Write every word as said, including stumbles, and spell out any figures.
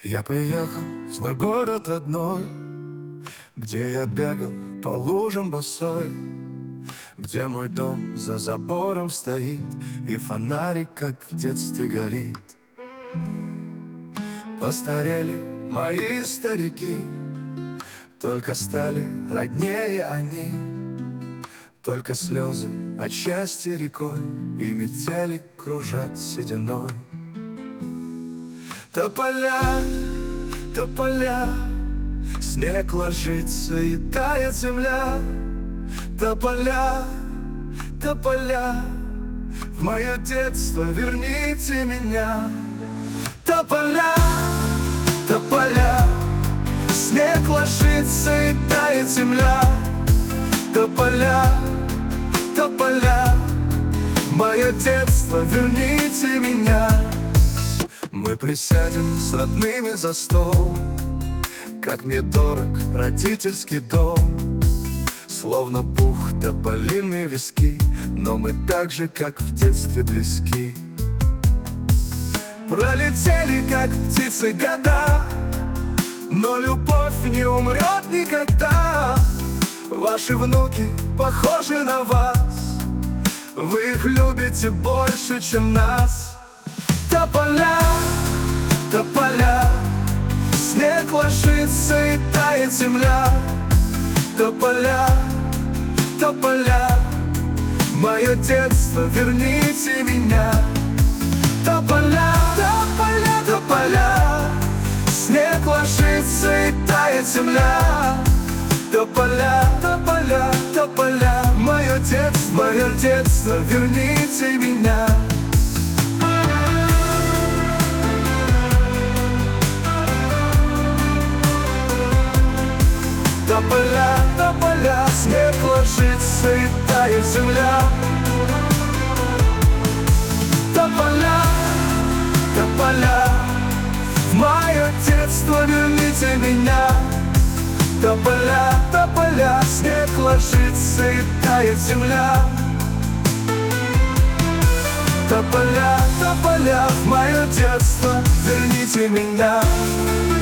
Я приехал в свой город родной, где я бегал по лужам босой, где мой дом за забором стоит и фонарик, как в детстве, горит. Постарели мои старики, только стали роднее они, только слезы от счастья рекой и метели кружат сединой. Тополя, тополя, снег ложится и тает земля. Тополя, тополя, в мое детство верните меня. Тополя, тополя, снег ложится и тает земля. Тополя, тополя, в мое детство верните меня. Мы присядем с родными за стол, как мне дорог родительский дом. Словно пух тополиные виски, но мы так же, как в детстве, близки. Пролетели, как птицы, года, но любовь не умрет никогда. Ваши внуки похожи на вас, вы их любите больше, чем нас. Тополя, тополя, снег ложится и тает земля. Тополя, тополя, мое детство верните меня. Тополя, тополя, тополя, снег ложится и тает земля. Тополя, тополя, тополя, мое детство, мое детство верните меня. Тополя, тополя, снег ложится и тает земля. Тополя, тополя, в мое детство верните меня. Тополя, тополя, снег ложится и тает земля. Тополя, тополя, в мое детство верните меня.